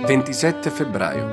27 febbraio.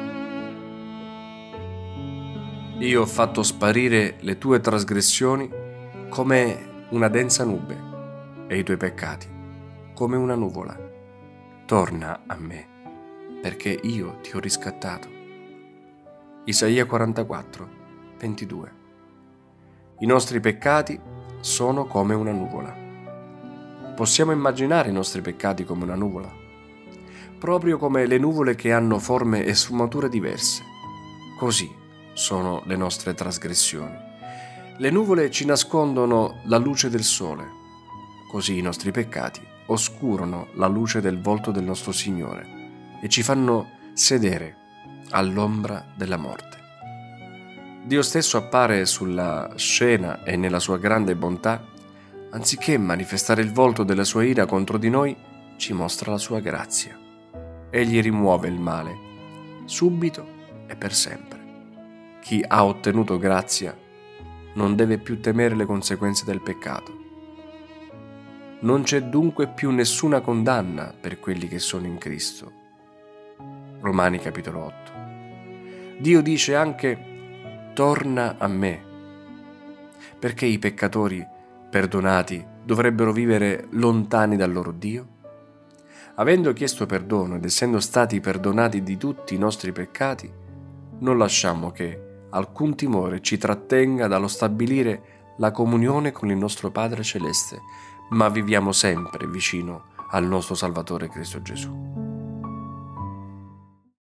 Io ho fatto sparire le tue trasgressioni come una densa nube e i tuoi peccati come una nuvola. Torna a me, perché io ti ho riscattato. Isaia 44, 22. I nostri peccati sono come una nuvola. Possiamo immaginare i nostri peccati come una nuvola? Proprio come le nuvole che hanno forme e sfumature diverse. Così sono le nostre trasgressioni. Le nuvole ci nascondono la luce del sole. Così i nostri peccati oscurano la luce del volto del nostro Signore e ci fanno sedere all'ombra della morte. Dio stesso appare sulla scena e nella sua grande bontà, anziché manifestare il volto della sua ira contro di noi, ci mostra la sua grazia. Egli rimuove il male, subito e per sempre. Chi ha ottenuto grazia non deve più temere le conseguenze del peccato. Non c'è dunque più nessuna condanna per quelli che sono in Cristo. Romani capitolo 8. Dio dice anche: torna a me. Perché i peccatori perdonati dovrebbero vivere lontani dal loro Dio? Avendo chiesto perdono ed essendo stati perdonati di tutti i nostri peccati, non lasciamo che alcun timore ci trattenga dallo stabilire la comunione con il nostro Padre Celeste, ma viviamo sempre vicino al nostro Salvatore Cristo Gesù.